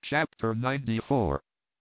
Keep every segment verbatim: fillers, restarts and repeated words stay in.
Chapter ninety-four.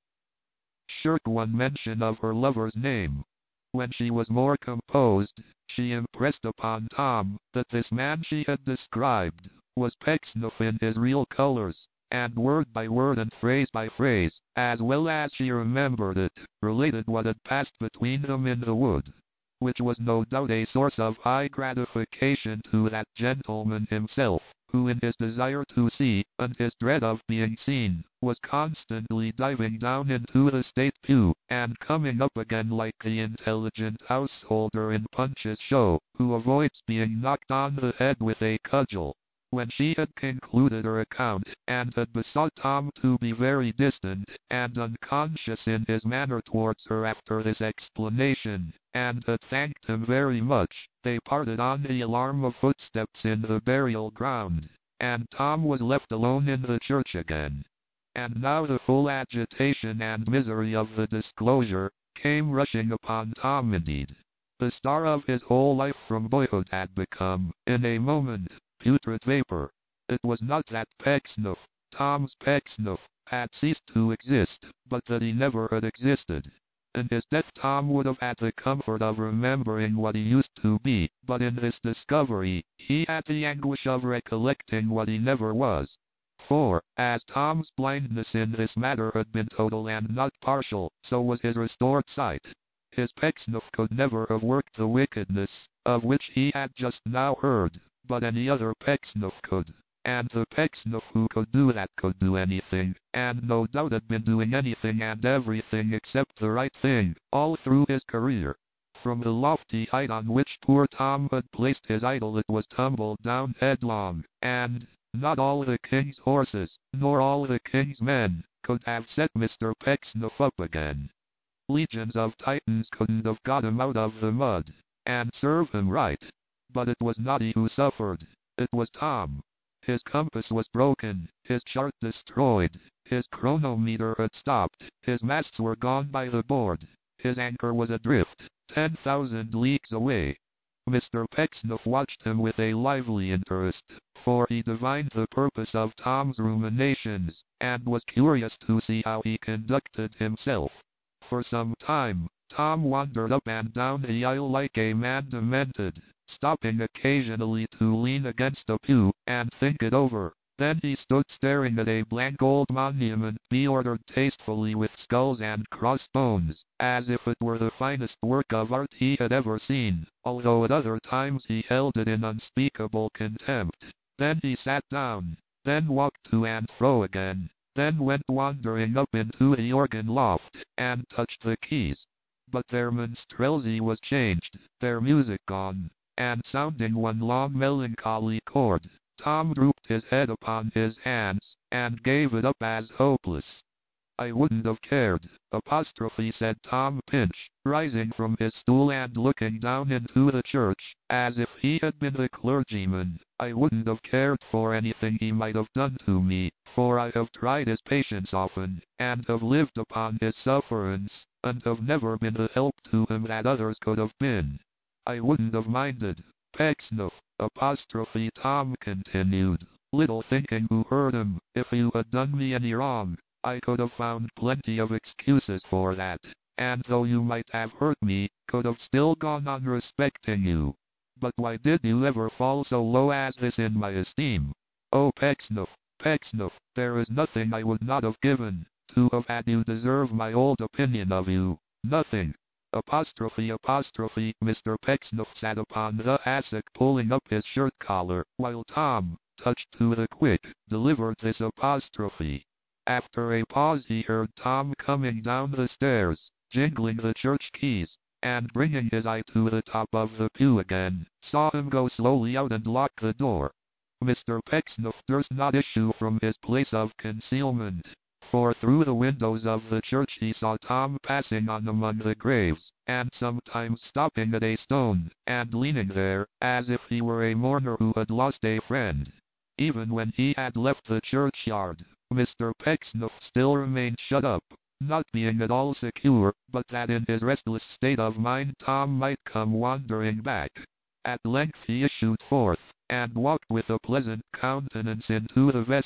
Shirk one mention of her lover's name. When she was more composed, she impressed upon Tom that this man she had described was Pecksniff in his real colors, and word by word and phrase by phrase, as well as she remembered it, related what had passed between them in the wood, which was no doubt a source of high gratification to that gentleman himself, who in his desire to see, and his dread of being seen, was constantly diving down into the state pew, and coming up again like the intelligent householder in Punch's show, who avoids being knocked on the head with a cudgel. When she had concluded her account, and had besought Tom to be very distant and unconscious in his manner towards her after this explanation, and had thanked him very much, they parted on the alarm of footsteps in the burial ground, and Tom was left alone in the church again. And now the full agitation and misery of the disclosure came rushing upon Tom indeed. The star of his whole life from boyhood had become, in a moment, putrid vapor. It was not that Pecksniff, Tom's Pecksniff, had ceased to exist, but that he never had existed. In his death Tom would have had the comfort of remembering what he used to be, but in this discovery, he had the anguish of recollecting what he never was. For, as Tom's blindness in this matter had been total and not partial, so was his restored sight. His Pecksniff could never have worked the wickedness, of which he had just now heard, but any other Pecksniff could. And the Pecksniff who could do that could do anything, and no doubt had been doing anything and everything except the right thing, all through his career. From the lofty height on which poor Tom had placed his idol it was tumbled down headlong, and not all the king's horses, nor all the king's men, could have set Mister Pecksniff up again. Legions of titans couldn't have got him out of the mud, and serve him right. But it was not he who suffered, it was Tom. His compass was broken, his chart destroyed, his chronometer had stopped, his masts were gone by the board, his anchor was adrift, ten thousand leagues away. Mister Pecksniff watched him with a lively interest, for he divined the purpose of Tom's ruminations, and was curious to see how he conducted himself. For some time, Tom wandered up and down the aisle like a man demented, stopping occasionally to lean against a pew and think it over. Then he stood staring at a blank old monument be-ordered tastefully with skulls and crossbones, as if it were the finest work of art he had ever seen, although at other times he held it in unspeakable contempt. Then he sat down, then walked to and fro again, then went wandering up into the organ loft, and touched the keys. But their minstrelsy was changed, their music gone, and sounding one long melancholy chord, Tom drooped his head upon his hands, and gave it up as hopeless. "I wouldn't have cared," apostrophe said Tom Pinch, rising from his stool and looking down into the church, as if he had been the clergyman. "I wouldn't have cared for anything he might have done to me, for I have tried his patience often, and have lived upon his sufferance, and have never been the help to him that others could have been. I wouldn't have minded, Pecksniff," apostrophe Tom continued, little thinking who heard him, "if you had done me any wrong. I could have found plenty of excuses for that, and though you might have hurt me, could have still gone on respecting you. But why did you ever fall so low as this in my esteem? Oh, Pecksniff, Pecksniff, there is nothing I would not have given to have had you deserve my old opinion of you. Nothing." Apostrophe apostrophe Mister Pecksniff sat upon the hassock pulling up his shirt collar, while Tom, touched to the quick, delivered this apostrophe. After a pause he heard Tom coming down the stairs, jingling the church keys, and bringing his eye to the top of the pew again, saw him go slowly out and lock the door. Mister Pecksniff durst not issue from his place of concealment, for through the windows of the church he saw Tom passing on among the graves, and sometimes stopping at a stone, and leaning there, as if he were a mourner who had lost a friend. Even when he had left the churchyard, Mister Pecksniff still remained shut up, not being at all secure, but that in his restless state of mind Tom might come wandering back. At length he issued forth, and walked with a pleasant countenance into the vestry,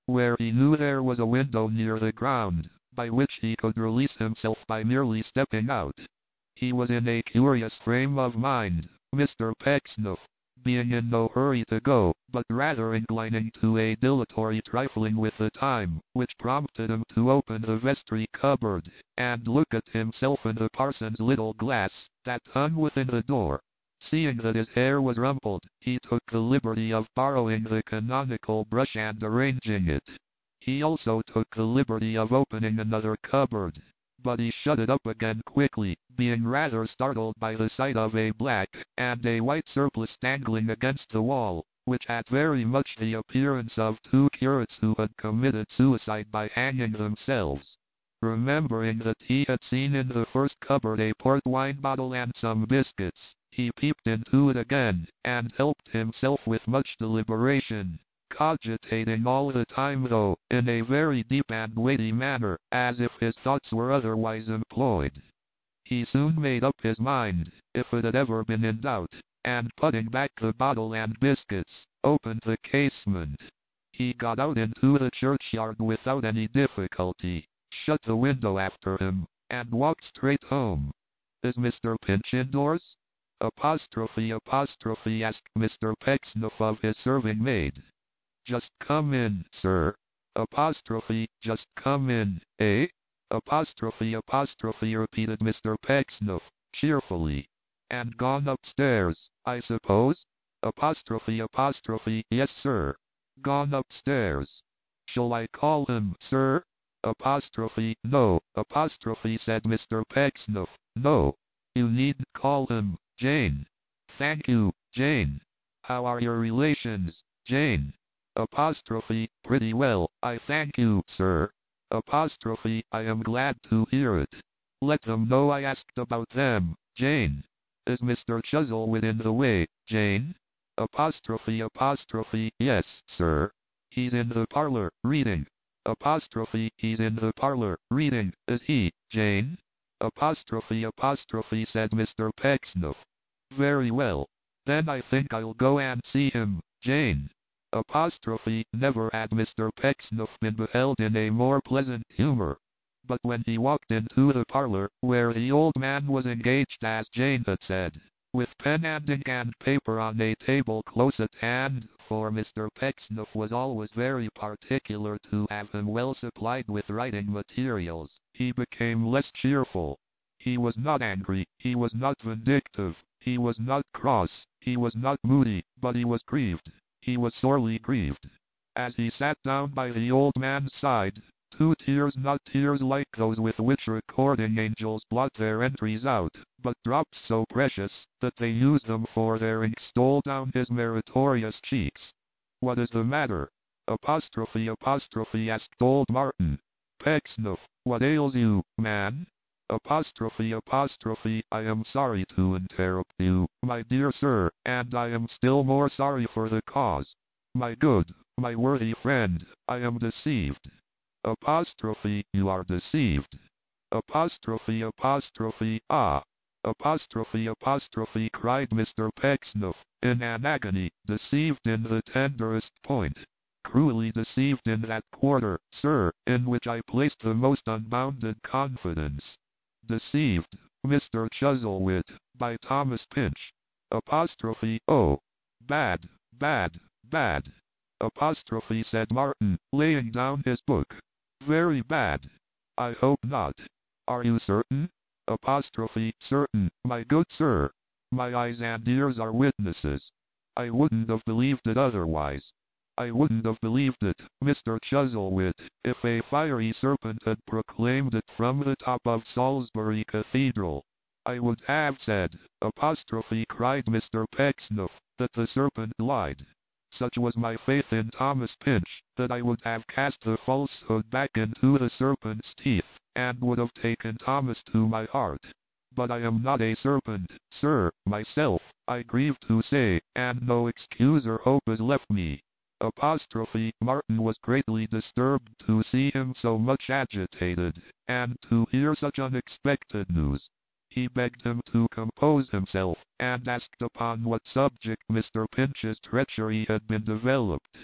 where he knew there was a window near the ground, by which he could release himself by merely stepping out. He was in a curious frame of mind, Mister Pecksniff, being in no hurry to go, but rather inclining to a dilatory trifling with the time, which prompted him to open the vestry cupboard, and look at himself in the parson's little glass, that hung within the door. Seeing that his hair was rumpled, he took the liberty of borrowing the canonical brush and arranging it. He also took the liberty of opening another cupboard, but he shut it up again quickly, being rather startled by the sight of a black and a white surplice dangling against the wall, which had very much the appearance of two curates who had committed suicide by hanging themselves. Remembering that he had seen in the first cupboard a port wine bottle and some biscuits, he peeped into it again, and helped himself with much deliberation, cogitating all the time, though in a very deep and weighty manner, as if his thoughts were otherwise employed. He soon made up his mind, if it had ever been in doubt, and putting back the bottle and biscuits, opened the casement. He got out into the churchyard without any difficulty, shut the window after him, and walked straight home. "Is Mister Pinch indoors?" Apostrophe apostrophe asked Mister Pecksniff of his serving maid. "Just come in, sir." Apostrophe, just come in, eh? Apostrophe apostrophe repeated Mister Pecksniff, cheerfully. "And gone upstairs, I suppose?" Apostrophe apostrophe, yes, sir. Gone upstairs. "Shall I call him, sir?" Apostrophe, no. Apostrophe said Mister Pecksniff, no. You needn't call him, Jane. Thank you, Jane. How are your relations, Jane? Apostrophe, pretty well, I thank you, sir. Apostrophe, I am glad to hear it. Let them know I asked about them, Jane. Is Mister Chuzzlewit in the way, Jane? Apostrophe apostrophe, yes, sir. He's in the parlor, reading. Apostrophe, he's in the parlor, reading, is he, Jane? Apostrophe apostrophe said Mister Pecksniff. Very well. Then I think I'll go and see him, Jane. Apostrophe, never had Mister Pecksniff been beheld in a more pleasant humor. But when he walked into the parlor, where the old man was engaged as Jane had said, with pen and ink and paper on a table close at hand, for Mister Pecksniff was always very particular to have him well supplied with writing materials, he became less cheerful. He was not angry, he was not vindictive, he was not cross, he was not moody, but he was grieved. He was sorely grieved. As he sat down by the old man's side, two tears, not tears like those with which recording angels blot their entries out, but drops so precious that they use them for their ink, stole down his meritorious cheeks. What is the matter? Apostrophe apostrophe asked old Martin. Pecksniff, what ails you, man? Apostrophe apostrophe, I am sorry to interrupt you, my dear sir, and I am still more sorry for the cause. My good, my worthy friend, I am deceived. Apostrophe, you are deceived. Apostrophe apostrophe, ah. Apostrophe apostrophe cried Mister Pecksniff, in an agony, deceived in the tenderest point. Cruelly deceived in that quarter, sir, in which I placed the most unbounded confidence. Deceived, Mister Chuzzlewit, by Thomas Pinch. Apostrophe, oh. Bad, bad, bad. Apostrophe said Martin, laying down his book. Very bad. I hope not. Are you certain? Apostrophe, certain, my good sir. My eyes and ears are witnesses. I wouldn't have believed it otherwise. I wouldn't have believed it, Mister Chuzzlewit, if a fiery serpent had proclaimed it from the top of Salisbury Cathedral. I would have said, apostrophe cried Mister Pecksniff, that the serpent lied. Such was my faith in Thomas Pinch, that I would have cast the falsehood back into the serpent's teeth, and would have taken Thomas to my heart. But I am not a serpent, sir, myself, I grieve to say, and no excuse or hope is left me. Apostrophe, Martin was greatly disturbed to see him so much agitated, and to hear such unexpected news. He begged him to compose himself, and asked upon what subject Mister Pinch's treachery had been developed.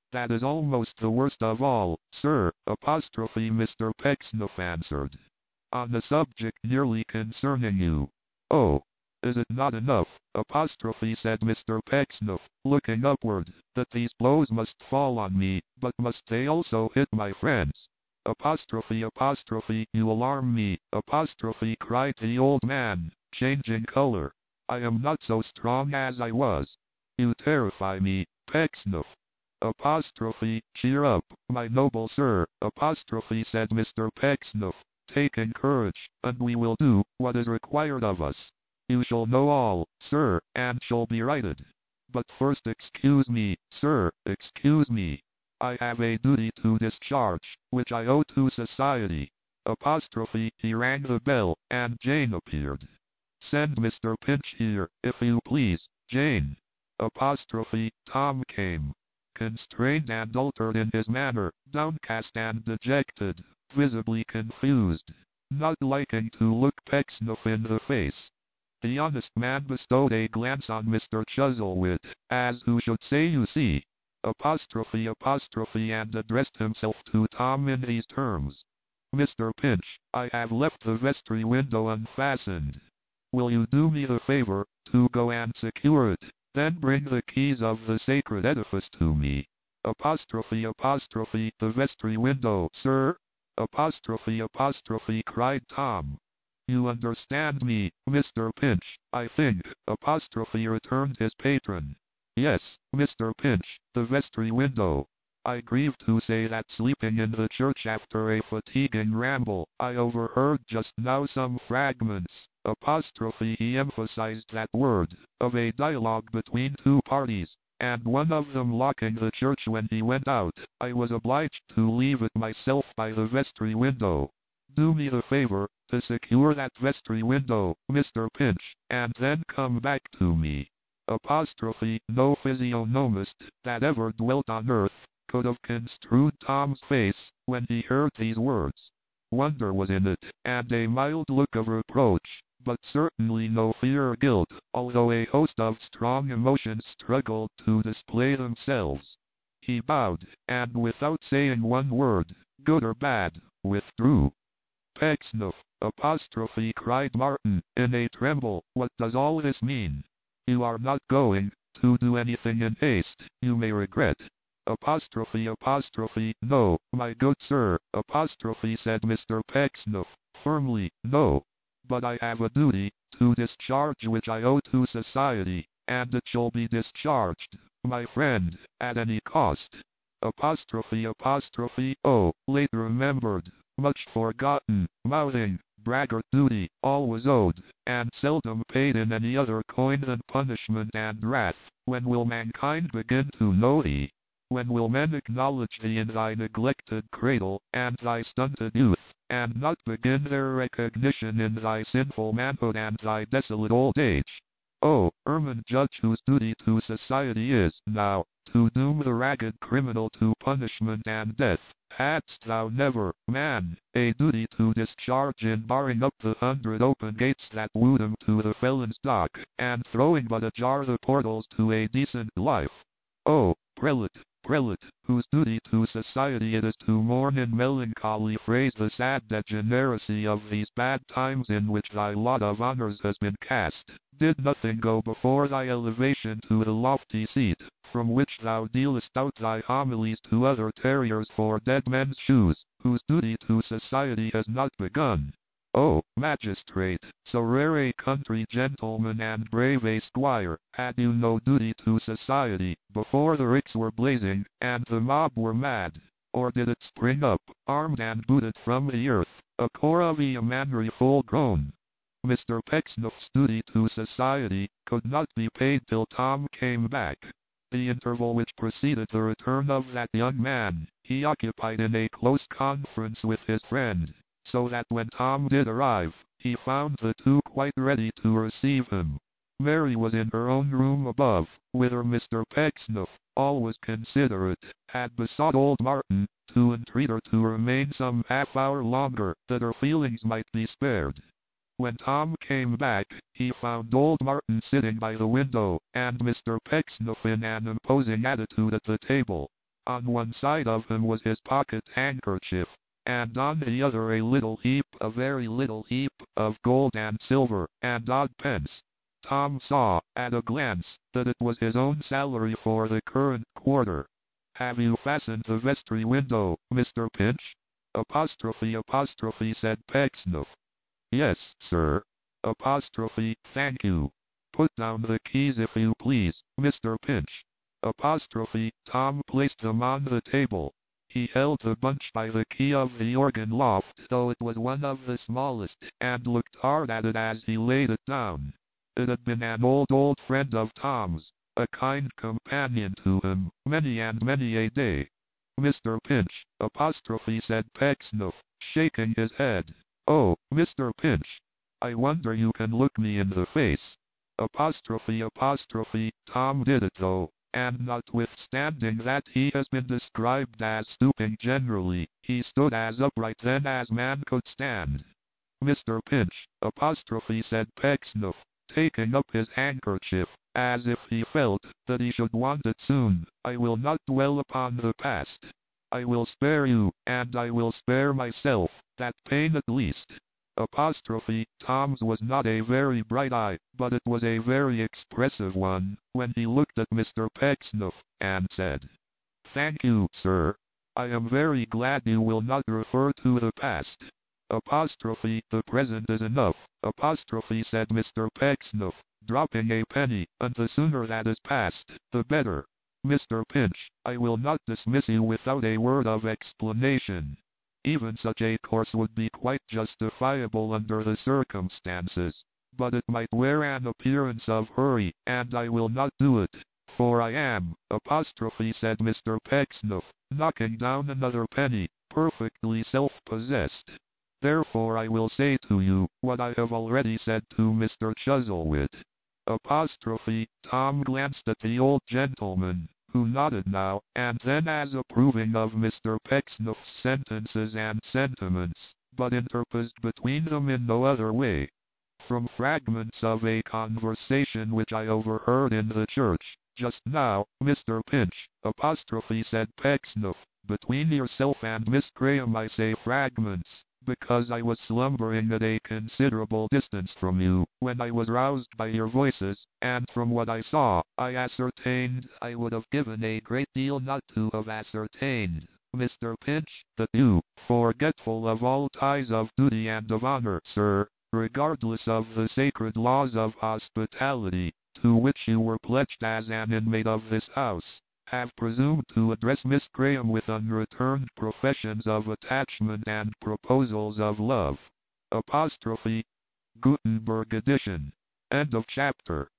That is almost the worst of all, sir, apostrophe Mister Pecksniff answered. On the subject nearly concerning you. Oh, is it not enough, apostrophe said Mister Pecksniff, looking upward, that these blows must fall on me, but must they also hit my friends? Apostrophe apostrophe you alarm me, apostrophe cried the old man, changing color. I am not so strong as I was. You terrify me, Pecksniff. Apostrophe, cheer up, my noble sir, apostrophe said Mister Pecksniff, taking courage, and we will do what is required of us. You shall know all, sir, and shall be righted. But first excuse me, sir, excuse me. I have a duty to discharge, which I owe to society. Apostrophe, he rang the bell, and Jane appeared. Send Mister Pinch here, if you please, Jane. Apostrophe, Tom came. Constrained and altered in his manner, downcast and dejected, visibly confused, not liking to look Pecksniff in the face. The honest man bestowed a glance on Mister Chuzzlewit, as who should say you see, apostrophe apostrophe and addressed himself to Tom in these terms. Mister Pinch, I have left the vestry window unfastened. Will you do me the favor to go and secure it, then bring the keys of the sacred edifice to me? Apostrophe apostrophe the vestry window, sir? Apostrophe apostrophe cried Tom. You understand me, Mister Pinch, I think, apostrophe returned his patron. Yes, Mister Pinch, the vestry window. I grieve to say that sleeping in the church after a fatiguing ramble, I overheard just now some fragments, apostrophe he emphasized that word, of a dialogue between two parties, and one of them locking the church when he went out. I was obliged to leave it myself by the vestry window. Do me the favor to secure that vestry window, Mister Pinch, and then come back to me. Apostrophe, no physiognomist that ever dwelt on earth could have construed Tom's face when he heard these words. Wonder was in it, and a mild look of reproach, but certainly no fear or guilt, although a host of strong emotions struggled to display themselves. He bowed, and without saying one word, good or bad, withdrew. Pecksniff, apostrophe cried Martin, in a tremble, what does all this mean? You are not going to do anything in haste, you may regret. Apostrophe apostrophe, no, my good sir, apostrophe said Mister Pecksniff, firmly, no. But I have a duty to discharge which I owe to society, and it shall be discharged, my friend, at any cost. Apostrophe apostrophe, oh, late remembered, much forgotten, mouthing, braggart duty, always owed, and seldom paid in any other coin than punishment and wrath. When will mankind begin to know thee? When will men acknowledge thee in thy neglected cradle, and thy stunted youth, and not begin their recognition in thy sinful manhood and thy desolate old age? Oh, ermine judge whose duty to society is, now, to doom the ragged criminal to punishment and death, hadst thou never, man, a duty to discharge in barring up the hundred open gates that wooed him to the felon's dock, and throwing but ajar the portals to a decent life? Oh, prelate, prelate, whose duty to society it is to mourn in melancholy phrase the sad degeneracy of these bad times in which thy lot of honors has been cast, did nothing go before thy elevation to the lofty seat, from which thou dealest out thy homilies to other terriers for dead men's shoes, whose duty to society has not begun? Oh, magistrate, so rare a country gentleman and brave a squire, had you no duty to society, before the ricks were blazing, and the mob were mad? Or did it spring up, armed and booted from the earth, a corps of yeomanry full grown? Mister Pecksniff's duty to society could not be paid till Tom came back. The interval which preceded the return of that young man, he occupied in a close conference with his friend, so that when Tom did arrive, he found the two quite ready to receive him. Mary was in her own room above, whither Mister Pecksniff, always considerate, had besought old Martin to entreat her to remain some half hour longer, that her feelings might be spared. When Tom came back, he found old Martin sitting by the window, and Mister Pecksniff in an imposing attitude at the table. On one side of him was his pocket handkerchief, and on the other a little heap, a very little heap, of gold and silver, and odd pence. Tom saw, at a glance, that it was his own salary for the current quarter. "Have you fastened the vestry window, Mister Pinch?" Apostrophe apostrophe said Pecksniff. "Yes, sir." Apostrophe, "Thank you. Put down the keys if you please, Mister Pinch." Apostrophe, Tom placed them on the table. He held the bunch by the key of the organ loft, though it was one of the smallest, and looked hard at it as he laid it down. It had been an old, old friend of Tom's, a kind companion to him, many and many a day. "Mister Pinch," apostrophe said Pecksniff, shaking his head. "Oh, Mister Pinch, I wonder you can look me in the face." Apostrophe apostrophe, Tom did it though, and notwithstanding that he has been described as stooping generally, he stood as upright then as man could stand. "Mister Pinch," apostrophe said Pecksniff, taking up his handkerchief, as if he felt that he should want it soon, "I will not dwell upon the past. I will spare you, and I will spare myself, that pain at least." Apostrophe, Tom's was not a very bright eye, but it was a very expressive one, when he looked at Mister Pecksniff, and said, "Thank you, sir. I am very glad you will not refer to the past." Apostrophe, "The present is enough," apostrophe said Mister Pecksniff, dropping a penny, "and the sooner that is past, the better. Mister Pinch, I will not dismiss you without a word of explanation. Even such a course would be quite justifiable under the circumstances, but it might wear an appearance of hurry, and I will not do it, for I am," apostrophe said Mister Pecksniff, knocking down another penny, "perfectly self-possessed. Therefore I will say to you, what I have already said to Mister Chuzzlewit." Apostrophe, Tom glanced at the old gentleman, who nodded now and then as approving of Mister Pecksniff's sentences and sentiments, but interposed between them in no other way. "From fragments of a conversation which I overheard in the church, just now, Mister Pinch," apostrophe said Pecksniff, "between yourself and Miss Graham I say fragments, because I was slumbering at a considerable distance from you, when I was roused by your voices, and from what I saw, I ascertained, I would have given a great deal not to have ascertained, Mister Pinch, that you, forgetful of all ties of duty and of honor, sir, regardless of the sacred laws of hospitality, to which you were pledged as an inmate of this house, have presumed to address Miss Graham with unreturned professions of attachment and proposals of love." Apostrophe, Gutenberg edition. End of chapter.